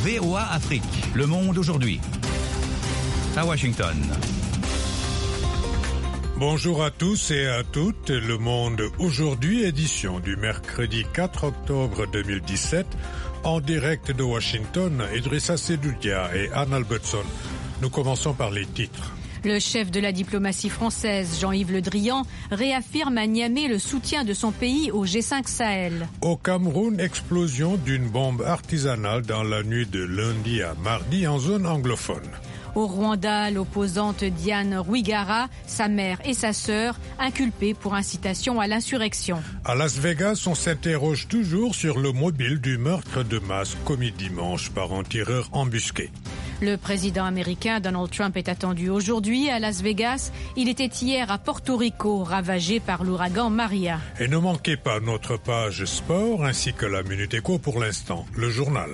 VOA Afrique, Le Monde aujourd'hui. À Washington. Bonjour à tous et à toutes. Le Monde aujourd'hui, édition du mercredi 4 octobre 2017. En direct de Washington, Idrissa Sedoudia et Anne Albertson. Nous commençons par les titres. Le chef de la diplomatie française, Jean-Yves Le Drian, réaffirme à Niamey le soutien de son pays au G5 Sahel. Au Cameroun, explosion d'une bombe artisanale dans la nuit de lundi à mardi en zone anglophone. Au Rwanda, l'opposante Diane Rwigara, sa mère et sa sœur, inculpées pour incitation à l'insurrection. À Las Vegas, on s'interroge toujours sur le mobile du meurtre de masse commis dimanche par un tireur embusqué. Le président américain Donald Trump est attendu aujourd'hui à Las Vegas. Il était hier à Porto Rico, ravagé par l'ouragan Maria. Et ne manquez pas notre page sport ainsi que la Minute Éco pour l'instant, le journal.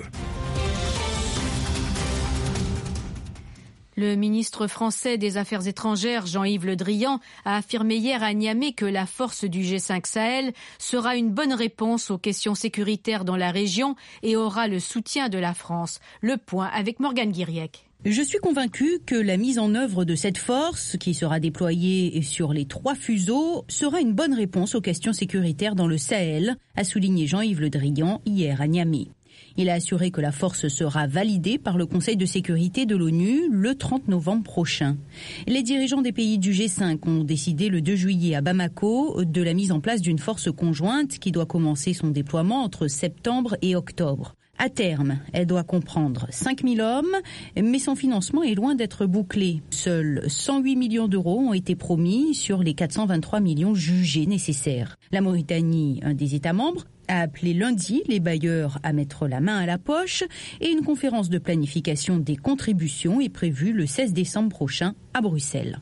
Le ministre français des Affaires étrangères, Jean-Yves Le Drian, a affirmé hier à Niamey que la force du G5 Sahel sera une bonne réponse aux questions sécuritaires dans la région et aura le soutien de la France. Le point avec Morgane Guiriec. Je suis convaincu que la mise en œuvre de cette force, qui sera déployée sur les 3 fuseaux, sera une bonne réponse aux questions sécuritaires dans le Sahel, a souligné Jean-Yves Le Drian hier à Niamey. Il a assuré que la force sera validée par le Conseil de sécurité de l'ONU le 30 novembre prochain. Les dirigeants des pays du G5 ont décidé le 2 juillet à Bamako de la mise en place d'une force conjointe qui doit commencer son déploiement entre septembre et octobre. À terme, elle doit comprendre 5000 hommes, mais son financement est loin d'être bouclé. Seuls 108 millions d'euros ont été promis sur les 423 millions jugés nécessaires. La Mauritanie, un des États membres, a appelé lundi les bailleurs à mettre la main à la poche et une conférence de planification des contributions est prévue le 16 décembre prochain à Bruxelles.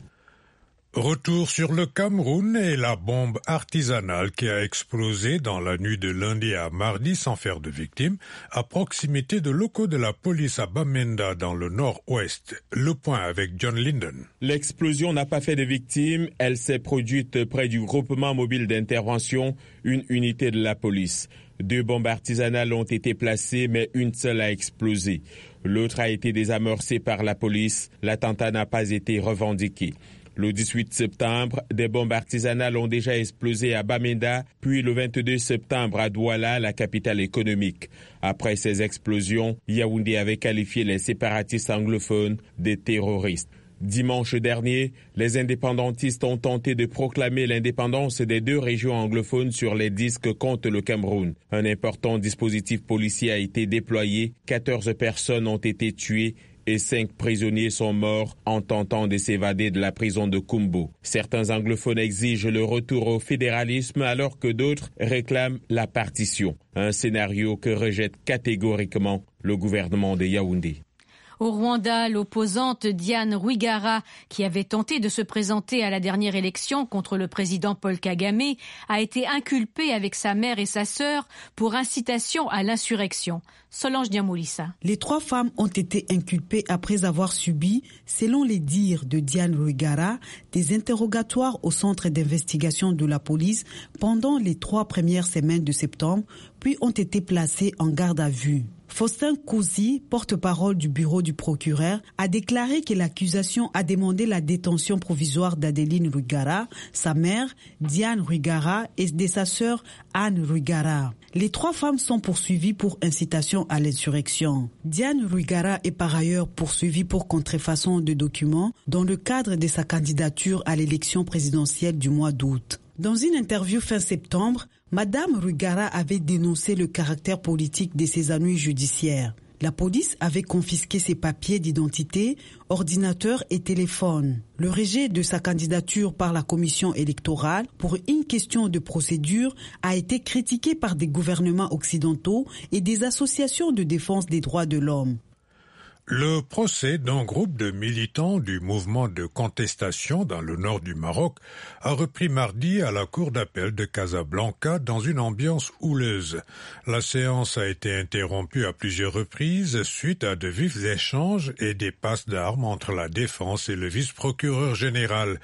Retour sur le Cameroun et la bombe artisanale qui a explosé dans la nuit de lundi à mardi sans faire de victimes à proximité de locaux de la police à Bamenda dans le nord-ouest. Le point avec John Linden. L'explosion n'a pas fait de victimes, elle s'est produite près du groupement mobile d'intervention, une unité de la police. 2 bombes artisanales ont été placées, mais une seule a explosé. L'autre a été désamorcée par la police. L'attentat n'a pas été revendiqué. Le 18 septembre, des bombes artisanales ont déjà explosé à Bamenda, puis le 22 septembre à Douala, la capitale économique. Après ces explosions, Yaoundé avait qualifié les séparatistes anglophones de terroristes. Dimanche dernier, les indépendantistes ont tenté de proclamer l'indépendance des 2 régions anglophones sur les disques contre le Cameroun. Un important dispositif policier a été déployé, 14 personnes ont été tuées et 5 prisonniers sont morts en tentant de s'évader de la prison de Kumbo. Certains anglophones exigent le retour au fédéralisme alors que d'autres réclament la partition. Un scénario que rejette catégoriquement le gouvernement de Yaoundé. Au Rwanda, l'opposante Diane Rwigara, qui avait tenté de se présenter à la dernière élection contre le président Paul Kagame, a été inculpée avec sa mère et sa sœur pour incitation à l'insurrection. Solange Diamoulissa. Les 3 femmes ont été inculpées après avoir subi, selon les dires de Diane Rwigara, des interrogatoires au centre d'investigation de la police pendant les 3 premières semaines de septembre, puis ont été placées en garde à vue. Faustin Kouzi, porte-parole du bureau du procureur, a déclaré que l'accusation a demandé la détention provisoire d'Adeline Rwigara, sa mère, Diane Rwigara, et de sa sœur, Anne Rwigara. Les 3 femmes sont poursuivies pour incitation à l'insurrection. Diane Rwigara est par ailleurs poursuivie pour contrefaçon de documents dans le cadre de sa candidature à l'élection présidentielle du mois d'août. Dans une interview fin septembre, Madame Rwigara avait dénoncé le caractère politique de ses ennuis judiciaires. La police avait confisqué ses papiers d'identité, ordinateur et téléphone. Le rejet de sa candidature par la commission électorale pour une question de procédure a été critiqué par des gouvernements occidentaux et des associations de défense des droits de l'homme. Le procès d'un groupe de militants du mouvement de contestation dans le nord du Maroc a repris mardi à la cour d'appel de Casablanca dans une ambiance houleuse. La séance a été interrompue à plusieurs reprises suite à de vifs échanges et des passes d'armes entre la défense et le vice-procureur général.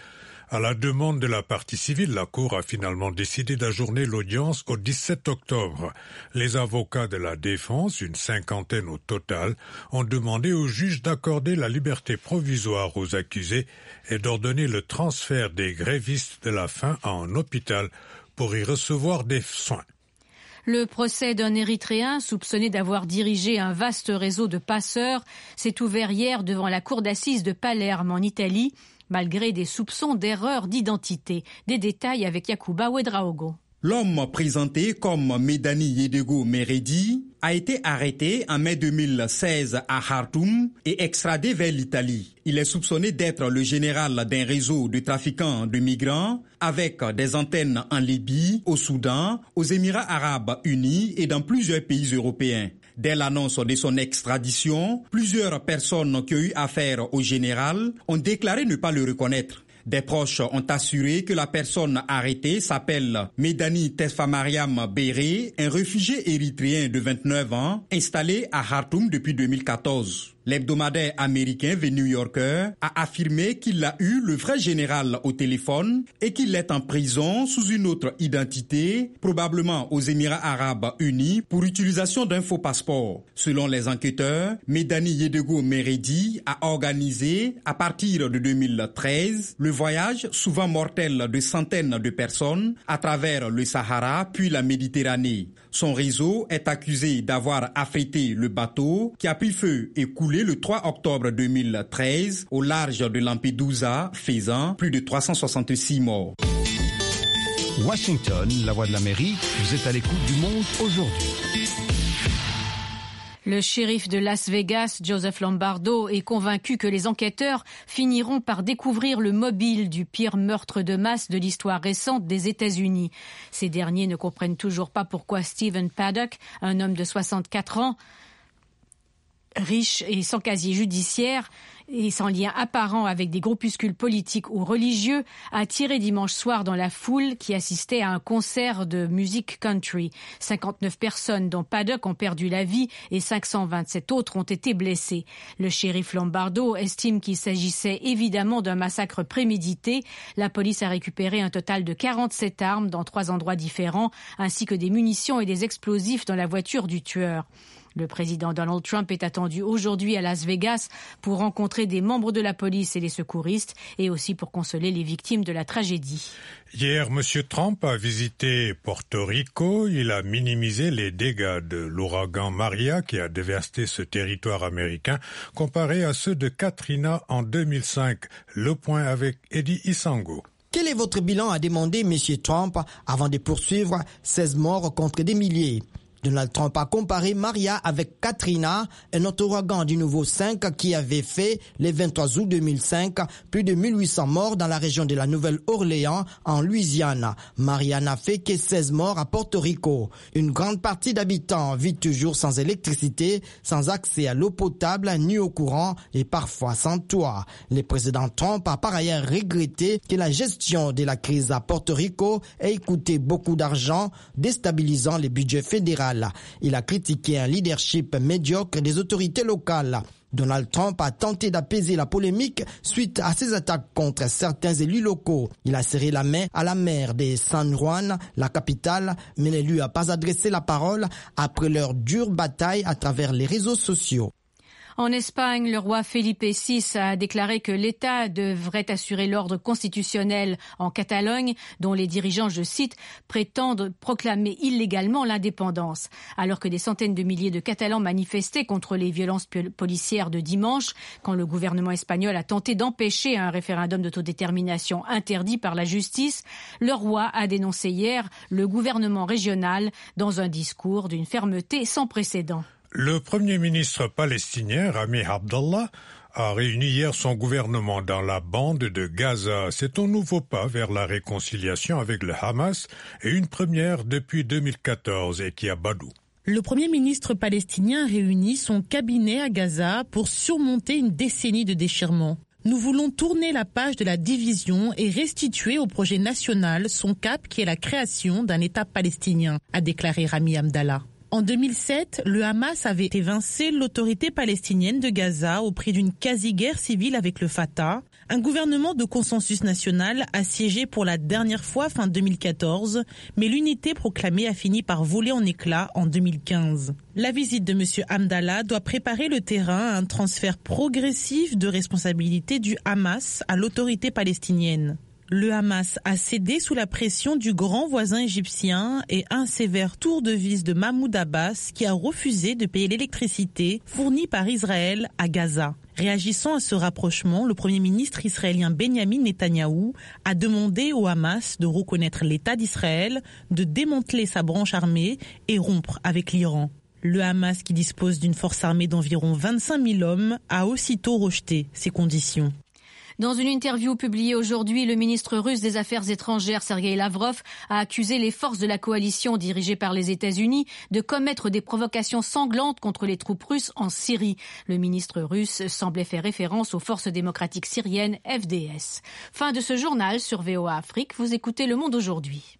À la demande de la partie civile, la Cour a finalement décidé d'ajourner l'audience au 17 octobre. Les avocats de la défense, une cinquantaine au total, ont demandé au juge d'accorder la liberté provisoire aux accusés et d'ordonner le transfert des grévistes de la faim à un hôpital pour y recevoir des soins. Le procès d'un Érythréen soupçonné d'avoir dirigé un vaste réseau de passeurs s'est ouvert hier devant la cour d'assises de Palerme en Italie, malgré des soupçons d'erreur d'identité. Des détails avec Yacouba Ouedraogo. L'homme présenté comme Medani Yedego Meredi a été arrêté en mai 2016 à Khartoum et extradé vers l'Italie. Il est soupçonné d'être le général d'un réseau de trafiquants de migrants avec des antennes en Libye, au Soudan, aux Émirats arabes unis et dans plusieurs pays européens. Dès l'annonce de son extradition, plusieurs personnes qui ont eu affaire au général ont déclaré ne pas le reconnaître. Des proches ont assuré que la personne arrêtée s'appelle Medani Tesfamariam Béré, un réfugié érythréen de 29 ans, installé à Khartoum depuis 2014. L'hebdomadaire américain The New Yorker a affirmé qu'il a eu le vrai général au téléphone et qu'il est en prison sous une autre identité, probablement aux Émirats arabes unis, pour utilisation d'un faux passeport. Selon les enquêteurs, Medani Yedego Meredi a organisé, à partir de 2013, le voyage souvent mortel de centaines de personnes à travers le Sahara puis la Méditerranée. Son réseau est accusé d'avoir affrété le bateau qui a pris feu et coulé le 3 octobre 2013 au large de Lampedusa, faisant plus de 366 morts. Washington, la voix de l'Amérique, vous êtes à l'écoute du monde aujourd'hui. Le shérif de Las Vegas, Joseph Lombardo, est convaincu que les enquêteurs finiront par découvrir le mobile du pire meurtre de masse de l'histoire récente des États-Unis. Ces derniers ne comprennent toujours pas pourquoi Stephen Paddock, un homme de 64 ans, riche et sans casier judiciaire et sans lien apparent avec des groupuscules politiques ou religieux, a tiré dimanche soir dans la foule qui assistait à un concert de musique country. 59 personnes, dont Paddock, ont perdu la vie et 527 autres ont été blessées. Le shérif Lombardo estime qu'il s'agissait évidemment d'un massacre prémédité. La police a récupéré un total de 47 armes dans 3 endroits différents, ainsi que des munitions et des explosifs dans la voiture du tueur. Le président Donald Trump est attendu aujourd'hui à Las Vegas pour rencontrer des membres de la police et les secouristes et aussi pour consoler les victimes de la tragédie. Hier, M. Trump a visité Porto Rico. Il a minimisé les dégâts de l'ouragan Maria qui a dévasté ce territoire américain comparé à ceux de Katrina en 2005. Le point avec Eddie Isango. Quel est votre bilan, a demandé M. Trump avant de poursuivre 16 morts contre des milliers. Donald Trump a comparé Maria avec Katrina, un autre ouragan du nouveau 5 qui avait fait, le 23 août 2005, plus de 1800 morts dans la région de la Nouvelle-Orléans, en Louisiane. Maria n'a fait que 16 morts à Porto Rico. Une grande partie d'habitants vit toujours sans électricité, sans accès à l'eau potable ni au courant et parfois sans toit. Le président Trump a par ailleurs regretté que la gestion de la crise à Porto Rico ait coûté beaucoup d'argent, déstabilisant le budget fédéral. Il a critiqué un leadership médiocre des autorités locales. Donald Trump a tenté d'apaiser la polémique suite à ses attaques contre certains élus locaux. Il a serré la main à la maire de San Juan, la capitale, mais ne lui a pas adressé la parole après leur dure bataille à travers les réseaux sociaux. En Espagne, le roi Felipe VI a déclaré que l'État devrait assurer l'ordre constitutionnel en Catalogne, dont les dirigeants, je cite, prétendent proclamer illégalement l'indépendance. Alors que des centaines de milliers de Catalans manifestaient contre les violences policières de dimanche, quand le gouvernement espagnol a tenté d'empêcher un référendum d'autodétermination interdit par la justice, le roi a dénoncé hier le gouvernement régional dans un discours d'une fermeté sans précédent. Le Premier ministre palestinien Rami Abdallah a réuni hier son gouvernement dans la bande de Gaza. C'est un nouveau pas vers la réconciliation avec le Hamas et une première depuis 2014, Ekia Badou. Le Premier ministre palestinien réunit son cabinet à Gaza pour surmonter une décennie de déchirement. Nous voulons tourner la page de la division et restituer au projet national son cap qui est la création d'un État palestinien, a déclaré Rami Abdallah. En 2007, le Hamas avait évincé l'autorité palestinienne de Gaza au prix d'une quasi-guerre civile avec le Fatah. Un gouvernement de consensus national a siégé pour la dernière fois fin 2014, mais l'unité proclamée a fini par voler en éclats en 2015. La visite de M. Hamdallah doit préparer le terrain à un transfert progressif de responsabilité du Hamas à l'autorité palestinienne. Le Hamas a cédé sous la pression du grand voisin égyptien et un sévère tour de vis de Mahmoud Abbas qui a refusé de payer l'électricité fournie par Israël à Gaza. Réagissant à ce rapprochement, le Premier ministre israélien Benjamin Netanyahou a demandé au Hamas de reconnaître l'État d'Israël, de démanteler sa branche armée et rompre avec l'Iran. Le Hamas, qui dispose d'une force armée d'environ 25 000 hommes, a aussitôt rejeté ces conditions. Dans une interview publiée aujourd'hui, le ministre russe des Affaires étrangères, Sergueï Lavrov, a accusé les forces de la coalition dirigée par les États-Unis de commettre des provocations sanglantes contre les troupes russes en Syrie. Le ministre russe semblait faire référence aux forces démocratiques syriennes FDS. Fin de ce journal sur VOA Afrique. Vous écoutez Le Monde aujourd'hui.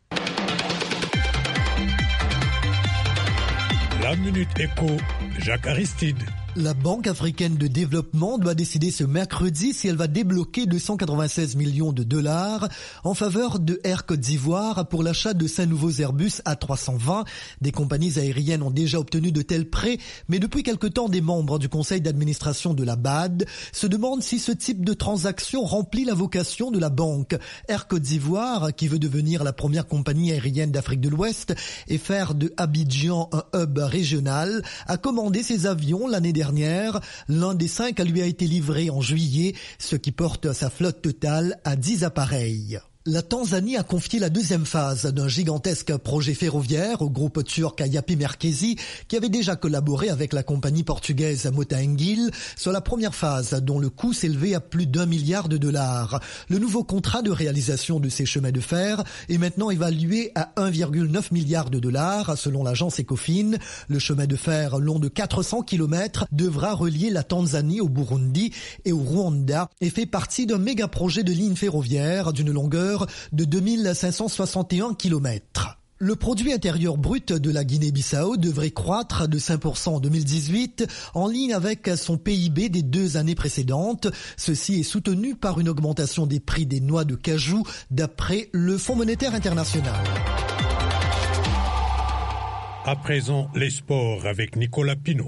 La Minute Éco, Jacques Aristide. La Banque africaine de développement doit décider ce mercredi si elle va débloquer 296 millions de dollars en faveur de Air Côte d'Ivoire pour l'achat de 5 nouveaux Airbus A320. Des compagnies aériennes ont déjà obtenu de tels prêts, mais depuis quelque temps, des membres du conseil d'administration de la BAD se demandent si ce type de transaction remplit la vocation de la banque. Air Côte d'Ivoire, qui veut devenir la première compagnie aérienne d'Afrique de l'Ouest et faire de Abidjan un hub régional, a commandé ses avions l'année dernière. L'un des 5 lui a été livré en juillet, ce qui porte sa flotte totale à 10 appareils. La Tanzanie a confié la deuxième phase d'un gigantesque projet ferroviaire au groupe turc Yapi Merkezi qui avait déjà collaboré avec la compagnie portugaise Mota-Engil sur la première phase dont le coût s'élevait à plus d'1 milliard de dollars. Le nouveau contrat de réalisation de ces chemins de fer est maintenant évalué à 1,9 milliard de dollars selon l'agence Ecofin. Le chemin de fer long de 400 km devra relier la Tanzanie au Burundi et au Rwanda et fait partie d'un méga projet de ligne ferroviaire d'une longueur de 2561 km. Le produit intérieur brut de la Guinée-Bissau devrait croître de 5% en 2018, en ligne avec son PIB des 2 années précédentes. Ceci est soutenu par une augmentation des prix des noix de cajou, d'après le Fonds monétaire international. À présent, les sports avec Nicolas Pinault.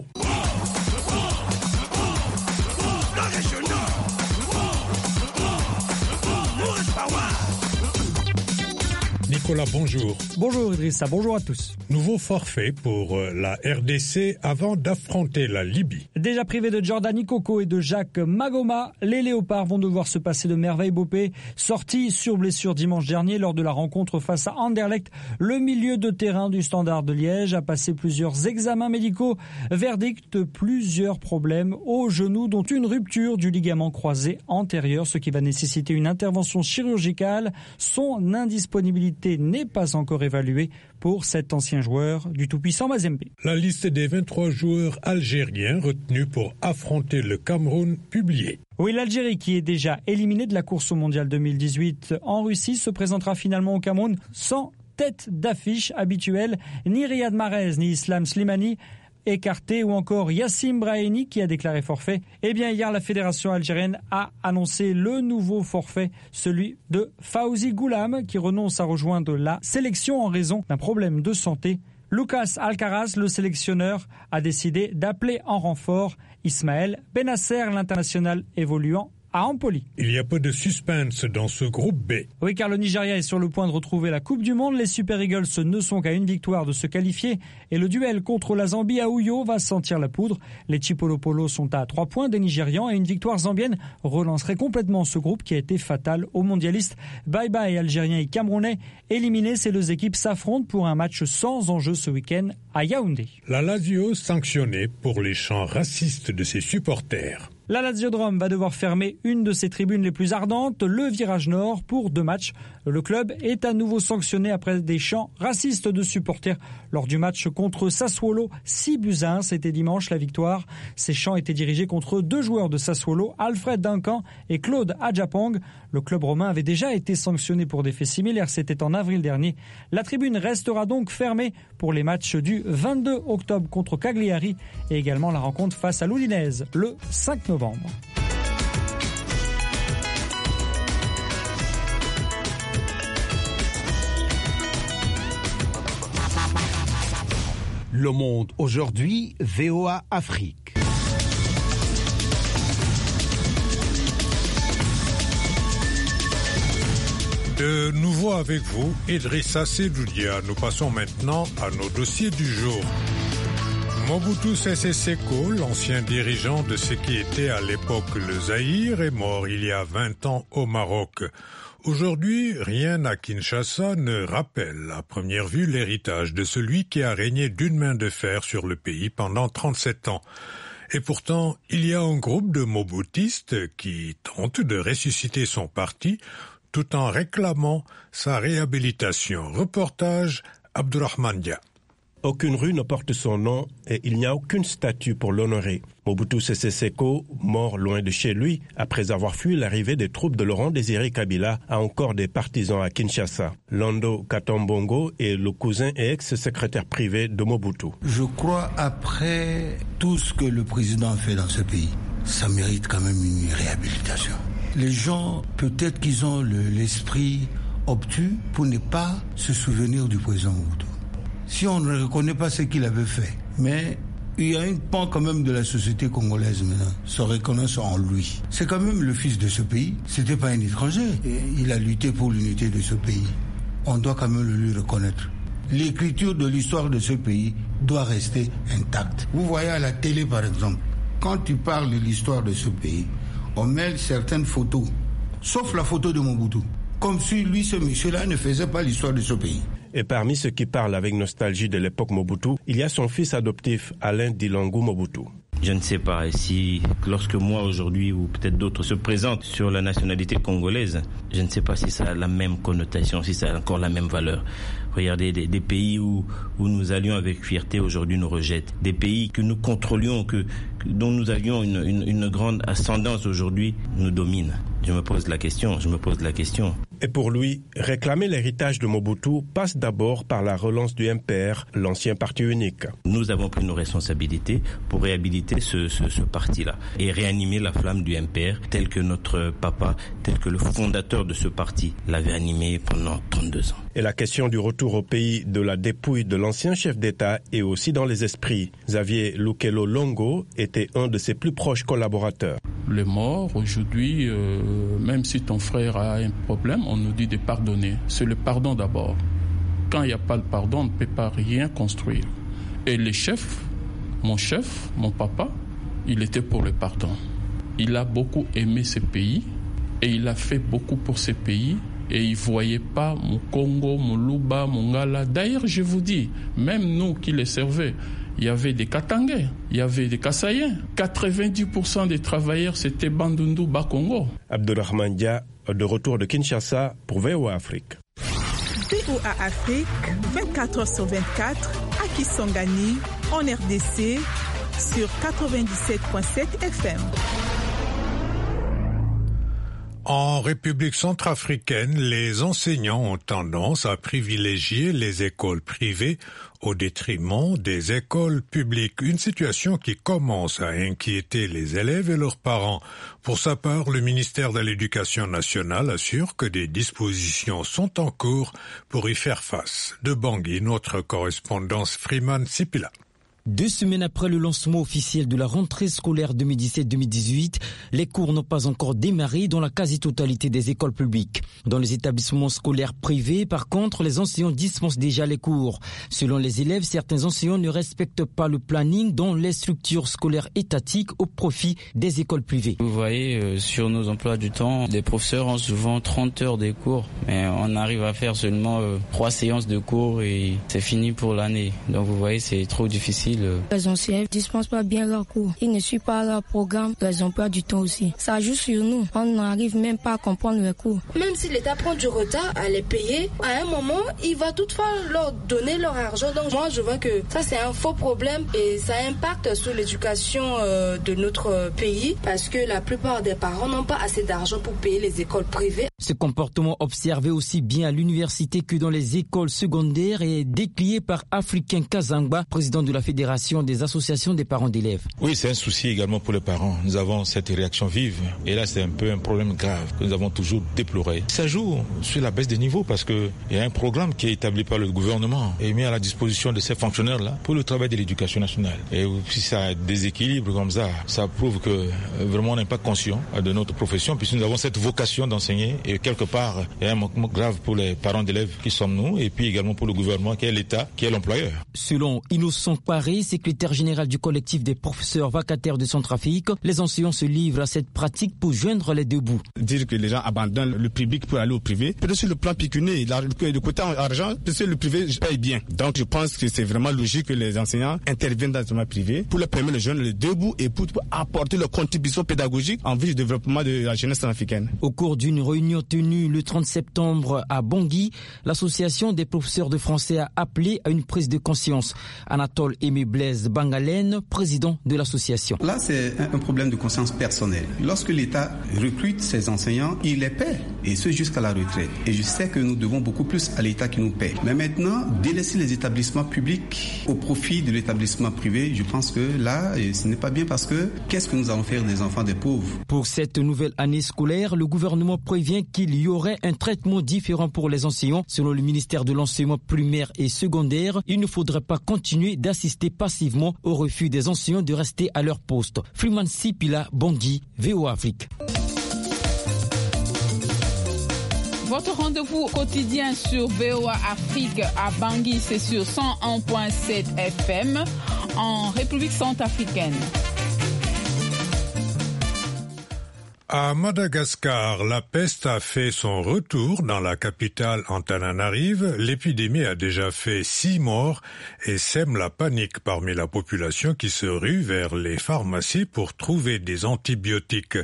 Nicolas, bonjour. Bonjour Idrissa, bonjour à tous. Nouveau forfait pour la RDC avant d'affronter la Libye. Déjà privés de Jordan Ikoko et de Jacques Magoma, les Léopards vont devoir se passer de Merveille Bopé, sorti sur blessure dimanche dernier lors de la rencontre face à Anderlecht. Le milieu de terrain du Standard de Liège a passé plusieurs examens médicaux. Verdict, plusieurs problèmes au genou, dont une rupture du ligament croisé antérieur, ce qui va nécessiter une intervention chirurgicale. Son indisponibilité n'est pas encore évaluée pour cet ancien joueur du tout-puissant Mazembe. La liste des 23 joueurs algériens retenus pour affronter le Cameroun publiée. Oui, l'Algérie, qui est déjà éliminée de la course au mondial 2018 en Russie, se présentera finalement au Cameroun sans tête d'affiche habituelle, ni Riyad Mahrez ni Islam Slimani écarté, ou encore Yassim Brahimi qui a déclaré forfait. Eh bien, hier, la fédération algérienne a annoncé le nouveau forfait, celui de Fawzi Goulam, qui renonce à rejoindre la sélection en raison d'un problème de santé. Lucas Alcaraz, le sélectionneur, a décidé d'appeler en renfort Ismaël Benasser, l'international évoluant à Empoli. Il y a peu de suspense dans ce groupe B. Oui, car le Nigeria est sur le point de retrouver la Coupe du Monde. Les Super Eagles ne sont qu'à une victoire de se qualifier et le duel contre la Zambie à Uyo va sentir la poudre. Les Chipolopolo sont à 3 points des Nigérians et une victoire zambienne relancerait complètement ce groupe qui a été fatal aux mondialistes. Bye-bye Algériens et Camerounais éliminés, ces deux équipes s'affrontent pour un match sans enjeu ce week-end à Yaoundé. La Lazio sanctionnée pour les chants racistes de ses supporters. La Lazio de Rome va devoir fermer une de ses tribunes les plus ardentes, le Virage Nord, pour 2 matchs. Le club est à nouveau sanctionné après des chants racistes de supporters lors du match contre Sassuolo. 6-1, c'était dimanche la victoire. Ces chants étaient dirigés contre 2 joueurs de Sassuolo, Alfred Duncan et Claude Adjapong. Le club romain avait déjà été sanctionné pour des faits similaires, c'était en avril dernier. La tribune restera donc fermée pour les matchs du 22 octobre contre Cagliari et également la rencontre face à l'Udinese le 5 novembre. Le Monde aujourd'hui, VOA Afrique. De nouveau avec vous, Idrissa Seloudia. Nous passons maintenant à nos dossiers du jour. Mobutu Sese Seko, l'ancien dirigeant de ce qui était à l'époque le Zaïre, est mort il y a 20 ans au Maroc. Aujourd'hui, rien à Kinshasa ne rappelle à première vue l'héritage de celui qui a régné d'une main de fer sur le pays pendant 37 ans. Et pourtant, il y a un groupe de mobutistes qui tentent de ressusciter son parti tout en réclamant sa réhabilitation. Reportage Abdourahmane Dia. Aucune rue ne porte son nom et il n'y a aucune statue pour l'honorer. Mobutu Sese Seko, mort loin de chez lui, après avoir fui l'arrivée des troupes de Laurent Désiré Kabila, a encore des partisans à Kinshasa. Lando Katombongo est le cousin et ex-secrétaire privé de Mobutu. Je crois, après tout ce que le président a fait dans ce pays, ça mérite quand même une réhabilitation. Les gens, peut-être qu'ils ont l'esprit obtus pour ne pas se souvenir du président Mobutu. Si on ne reconnaît pas ce qu'il avait fait, mais il y a une pan quand même de la société congolaise maintenant, se reconnaissent en lui. C'est quand même le fils de ce pays, c'était pas un étranger. Et il a lutté pour l'unité de ce pays. On doit quand même le lui reconnaître. L'écriture de l'histoire de ce pays doit rester intacte. Vous voyez à la télé par exemple, quand tu parles de l'histoire de ce pays, on mêle certaines photos, sauf la photo de Mobutu, comme si lui, ce monsieur-là, ne faisait pas l'histoire de ce pays. Et parmi ceux qui parlent avec nostalgie de l'époque Mobutu, il y a son fils adoptif, Alain Dilangou Mobutu. Je ne sais pas si lorsque moi aujourd'hui ou peut-être d'autres se présentent sur la nationalité congolaise, je ne sais pas si ça a la même connotation, si ça a encore la même valeur. Regardez, des pays où nous allions avec fierté aujourd'hui nous rejettent. Des pays que nous contrôlions, dont nous avions une grande ascendance aujourd'hui nous dominent. Je me pose la question. Et pour lui, réclamer l'héritage de Mobutu passe d'abord par la relance du MPR, l'ancien parti unique. Nous avons pris nos responsabilités pour réhabiliter ce parti-là et réanimer la flamme du MPR tel que notre papa, tel que le fondateur de ce parti l'avait animé pendant 32 ans. Et la question du retour au pays de la dépouille de l'ancien chef d'État est aussi dans les esprits. Xavier Lukelo Longo était un de ses plus proches collaborateurs. Les morts, aujourd'hui, même si ton frère a un problème, on nous dit de pardonner. C'est le pardon d'abord. Quand il n'y a pas le pardon, on ne peut pas rien construire. Et le chef, mon papa, il était pour le pardon. Il a beaucoup aimé ce pays et il a fait beaucoup pour ce pays. Et il ne voyait pas mon Congo, mon Luba, mon Ngala. D'ailleurs, je vous dis, même nous qui les servaient, il y avait des Katangais, il y avait des Kassaïens. 90% des travailleurs, c'était Bandundu, Bas-Congo. Abdourahmane Dia, de retour de Kinshasa pour VOA Afrique. VOA Afrique, 24h/24, à Kisangani, en RDC, sur 97.7 FM. En République centrafricaine, les enseignants ont tendance à privilégier les écoles privées au détriment des écoles publiques. Une situation qui commence à inquiéter les élèves et leurs parents. Pour sa part, le ministère de l'Éducation nationale assure que des dispositions sont en cours pour y faire face. De Bangui, notre correspondance Freeman Sipila. 2 semaines après le lancement officiel de la rentrée scolaire 2017-2018, les cours n'ont pas encore démarré dans la quasi-totalité des écoles publiques. Dans les établissements scolaires privés, par contre, les enseignants dispensent déjà les cours. Selon les élèves, certains enseignants ne respectent pas le planning dans les structures scolaires étatiques au profit des écoles privées. Vous voyez, sur nos emplois du temps, les professeurs ont souvent 30 heures de cours, mais on arrive à faire seulement 3 séances de cours et c'est fini pour l'année. Donc vous voyez, c'est trop difficile. Les enseignants ne dispensent pas bien leurs cours. Ils ne suivent pas leur programme, les emplois du temps aussi. Ça joue sur nous. On n'arrive même pas à comprendre les cours. Même si l'État prend du retard à les payer, à un moment, il va toutefois leur donner leur argent. Donc moi, je vois que ça, c'est un faux problème et ça impacte sur l'éducation de notre pays parce que la plupart des parents n'ont pas assez d'argent pour payer les écoles privées. Ce comportement observé aussi bien à l'université que dans les écoles secondaires est décrié par Africain Kazangba, président de la Fédération des associations des parents d'élèves. Oui, c'est un souci également pour les parents. Nous avons cette réaction vive et là c'est un peu un problème grave que nous avons toujours déploré. Ça joue sur la baisse des niveaux parce qu'il y a un programme qui est établi par le gouvernement et mis à la disposition de ces fonctionnaires-là pour le travail de l'éducation nationale. Et si ça déséquilibre comme ça prouve que vraiment on n'est pas conscient de notre profession puisque nous avons cette vocation d'enseigner. Et quelque part, il y a un manquement grave pour les parents d'élèves qui sommes nous et puis également pour le gouvernement qui est l'État, qui est l'employeur. Selon Innocent Paré, secrétaire général du collectif des professeurs vacataires de Centrafrique, les enseignants se livrent à cette pratique pour joindre les deux bouts. Dire que les gens abandonnent le public pour aller au privé, peut-être sur le plan pécuniaire, le côté argent, peut-être le privé paye bien. Donc je pense que c'est vraiment logique que les enseignants interviennent dans le domaine privé pour leur permettre de joindre les deux bouts et pour apporter leur contribution pédagogique en vue du développement de la jeunesse africaine. Au cours d'une réunion tenue le 30 septembre à Bangui, l'association des professeurs de français a appelé à une prise de conscience. Anatole Aimé Blaise Bangalène, président de l'association. Là, c'est un problème de conscience personnelle. Lorsque l'État recrute ses enseignants, il les paie, et ce jusqu'à la retraite. Et je sais que nous devons beaucoup plus à l'État qui nous paie. Mais maintenant, délaisser les établissements publics au profit de l'établissement privé, je pense que là, ce n'est pas bien parce que qu'est-ce que nous allons faire des enfants des pauvres? Pour cette nouvelle année scolaire, le gouvernement prévient qu'il y aurait un traitement différent pour les enseignants. Selon le ministère de l'enseignement primaire et secondaire, il ne faudrait pas continuer d'assister passivement au refus des enseignants de rester à leur poste. Freeman Sipila, Bangui, VOA Afrique. Votre rendez-vous quotidien sur VOA Afrique à Bangui, c'est sur 101.7 FM en République centrafricaine. À Madagascar, la peste a fait son retour dans la capitale Antananarive. L'épidémie a déjà fait 6 morts et sème la panique parmi la population qui se rue vers les pharmacies pour trouver des antibiotiques.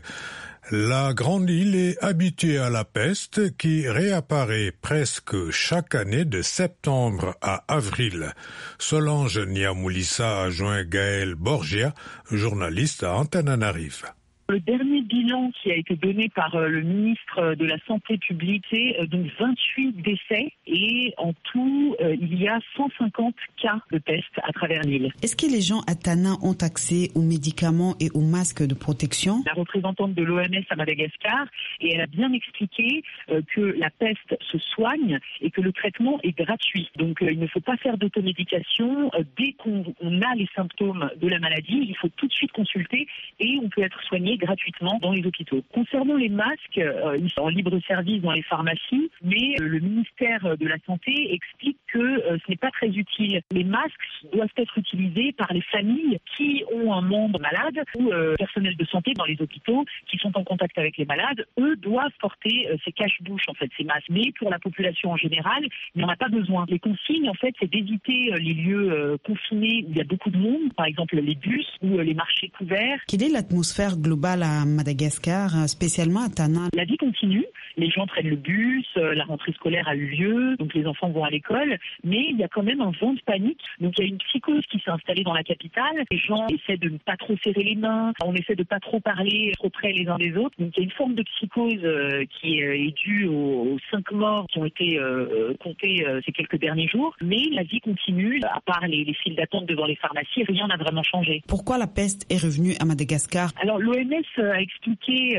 La grande île est habituée à la peste qui réapparaît presque chaque année de septembre à avril. Solange Niamoulissa a joint Gaël Borgia, journaliste à Antananarive. Le dernier bilan qui a été donné par le ministre de la Santé publique, c'est donc 28 décès et en tout, il y a 150 cas de peste à travers l'île. Est-ce que les gens à Tana ont accès aux médicaments et aux masques de protection? La représentante de l'OMS à Madagascar, et elle a bien expliqué que la peste se soigne et que le traitement est gratuit. Donc il ne faut pas faire d'automédication. Dès qu'on a les symptômes de la maladie, il faut tout de suite consulter et on peut être soigné gratuitement dans les hôpitaux. Concernant les masques, ils sont en libre service dans les pharmacies, mais le ministère de la Santé explique que ce n'est pas très utile. Les masques doivent être utilisés par les familles qui ont un membre malade ou personnel de santé dans les hôpitaux qui sont en contact avec les malades. Eux doivent porter ces cache-bouches, en fait, ces masques. Mais pour la population en général, il n'y en a pas besoin. Les consignes, en fait, c'est d'éviter les lieux confinés où il y a beaucoup de monde, par exemple les bus ou les marchés couverts. Quelle est l'atmosphère globale à Madagascar, spécialement à Tana? La vie continue, les gens prennent le bus, la rentrée scolaire a eu lieu, donc les enfants vont à l'école, mais il y a quand même un vent de panique. Donc il y a une psychose qui s'est installée dans la capitale, les gens essaient de ne pas trop serrer les mains, on essaie de pas trop parler trop près les uns des autres, donc il y a une forme de psychose qui est due aux 5 morts qui ont été comptés ces quelques derniers jours, mais la vie continue, à part les files d'attente devant les pharmacies, rien n'a vraiment changé. Pourquoi la peste est revenue à Madagascar? Alors l'OMS a expliqué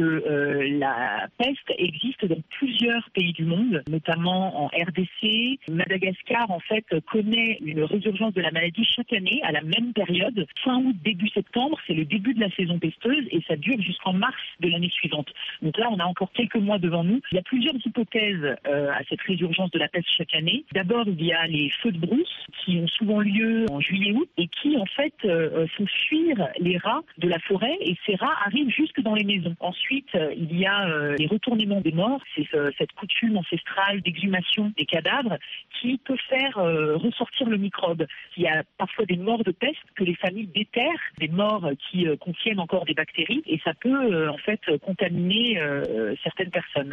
que la peste existe dans plusieurs pays du monde, notamment en RDC. Madagascar, en fait, connaît une résurgence de la maladie chaque année à la même période. Fin août, début septembre, c'est le début de la saison pesteuse et ça dure jusqu'en mars de l'année suivante. Donc là, on a encore quelques mois devant nous. Il y a plusieurs hypothèses à cette résurgence de la peste chaque année. D'abord, il y a les feux de brousse qui ont souvent lieu en juillet-août et qui, en fait, font fuir les rats de la forêt et ces rats arrivent jusque dans les maisons. Ensuite, il y a les retournements des morts, c'est cette coutume ancestrale d'exhumation des cadavres qui peut faire ressortir le microbe. Il y a parfois des morts de peste que les familles déterrent, des morts qui contiennent encore des bactéries et ça peut en fait contaminer certaines personnes.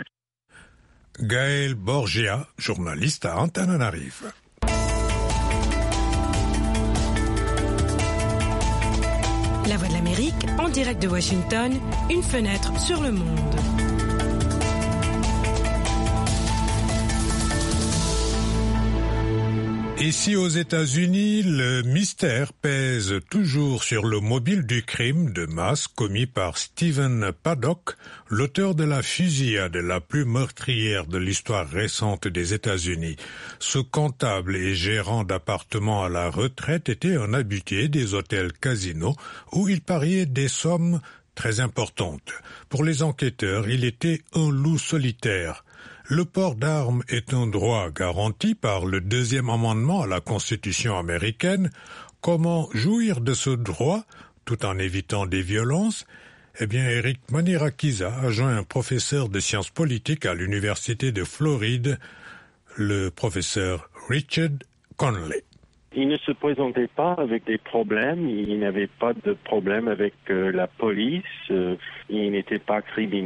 Gaël Borgia, journaliste à Antananarive. La Voix de l'Amérique, en direct de Washington, une fenêtre sur le monde. Ici aux États-Unis, le mystère pèse toujours sur le mobile du crime de masse commis par Stephen Paddock, l'auteur de la fusillade la plus meurtrière de l'histoire récente des États-Unis. Ce comptable et gérant d'appartements à la retraite était un habitué des hôtels casinos où il pariait des sommes très importantes. Pour les enquêteurs, il était un loup solitaire. Le port d'armes est un droit garanti par le deuxième amendement à la Constitution américaine. Comment jouir de ce droit tout en évitant des violences? Eh bien, Eric Manirakiza a joint un professeur de sciences politiques à l'Université de Floride, le professeur Richard Conley. Il ne se présentait pas avec des problèmes, il n'avait pas de problème avec la police, il n'était pas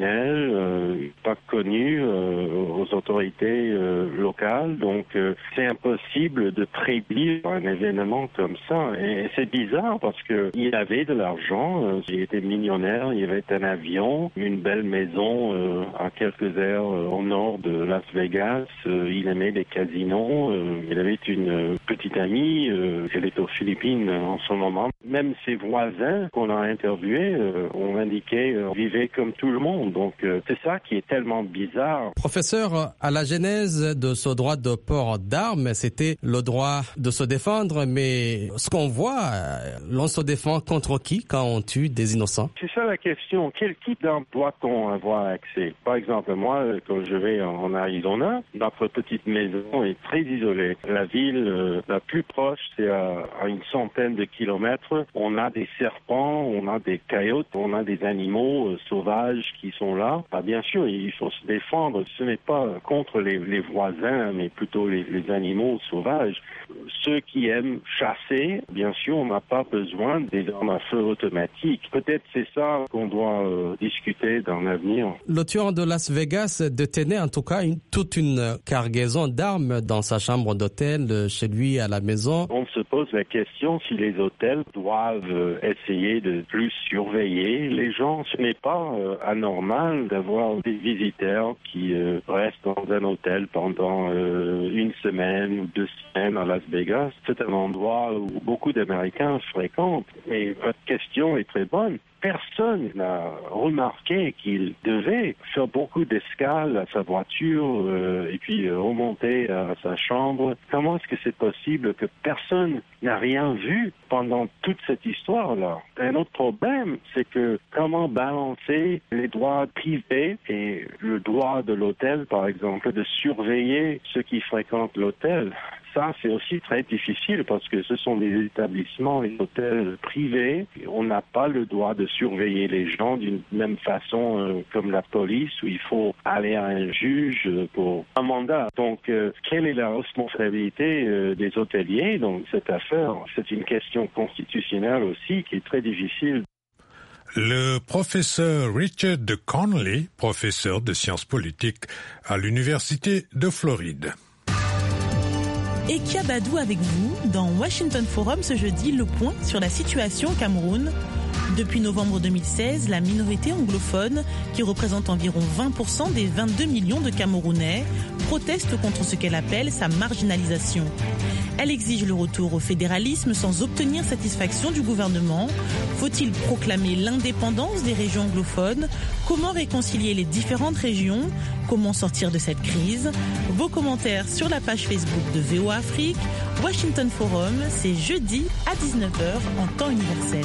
criminel, pas connu aux autorités locales, donc c'est impossible de prédire un événement comme ça. Et c'est bizarre parce que il avait de l'argent, il était millionnaire, il avait un avion, une belle maison à quelques heures au nord de Las Vegas, il aimait les casinos, il avait une petite amie. Elle est aux Philippines en ce moment. Même ses voisins qu'on a interviewés ont indiqué vivaient comme tout le monde. Donc c'est ça qui est tellement bizarre. Professeur, à la genèse de ce droit de port d'armes, c'était le droit de se défendre. Mais ce qu'on voit, l'on se défend contre qui quand on tue des innocents? C'est ça la question. Quel type d'arme doit-on avoir accès? Par exemple, moi, quand je vais en Arizona, notre petite maison est très isolée. La ville la plus proche, c'est à une centaine de kilomètres. On a des serpents, on a des coyotes, on a des animaux sauvages qui sont là. Bien sûr, il faut se défendre. Ce n'est pas contre les voisins, mais plutôt les animaux sauvages. Ceux qui aiment chasser, bien sûr, on n'a pas besoin des armes à feu automatiques. Peut-être c'est ça qu'on doit discuter dans l'avenir. Le tueur de Las Vegas détenait en tout cas toute une cargaison d'armes dans sa chambre d'hôtel, chez lui à la maison. On se pose la question si les hôtels doivent essayer de plus surveiller les gens. Ce n'est pas anormal d'avoir des visiteurs qui restent dans un hôtel pendant une semaine ou 2 semaines à Las Vegas. C'est un endroit où beaucoup d'Américains fréquentent. Et votre question est très bonne. Personne n'a remarqué qu'il devait faire beaucoup d'escales à sa voiture et puis remonter à sa chambre. Comment est-ce que c'est possible que personne n'a rien vu pendant toute cette histoire-là? Un autre problème, c'est que comment balancer les droits privés et le droit de l'hôtel, par exemple, de surveiller ceux qui fréquentent l'hôtel? Ça, c'est aussi très difficile parce que ce sont des établissements, des hôtels privés. On n'a pas le droit de surveiller les gens d'une même façon comme la police où il faut aller à un juge pour un mandat. Donc, quelle est la responsabilité des hôteliers dans cette affaire? C'est une question constitutionnelle aussi qui est très difficile. Le professeur Richard Conley, professeur de sciences politiques à l'Université de Floride. Et Kiabadou avec vous dans Washington Forum ce jeudi, le point sur la situation au Cameroun. Depuis novembre 2016, la minorité anglophone, qui représente environ 20% des 22 millions de Camerounais, proteste contre ce qu'elle appelle sa marginalisation. Elle exige le retour au fédéralisme sans obtenir satisfaction du gouvernement. Faut-il proclamer l'indépendance des régions anglophones? Comment réconcilier les différentes régions? Comment sortir de cette crise? Vos commentaires sur la page Facebook de VOA Afrique. Washington Forum, c'est jeudi à 19h en temps universel.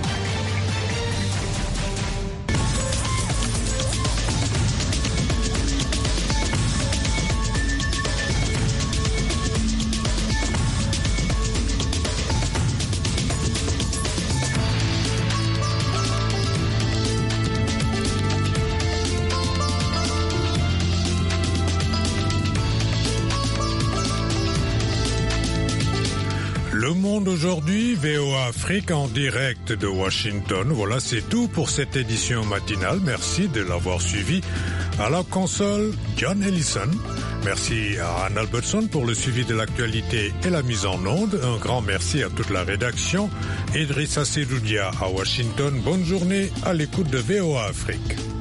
Aujourd'hui, VOA Afrique en direct de Washington. Voilà, c'est tout pour cette édition matinale. Merci de l'avoir suivi. À la console, John Ellison. Merci à Anne Albertson pour le suivi de l'actualité et la mise en onde. Un grand merci à toute la rédaction. Idrissa Sedoudia à Washington. Bonne journée à l'écoute de VOA Afrique.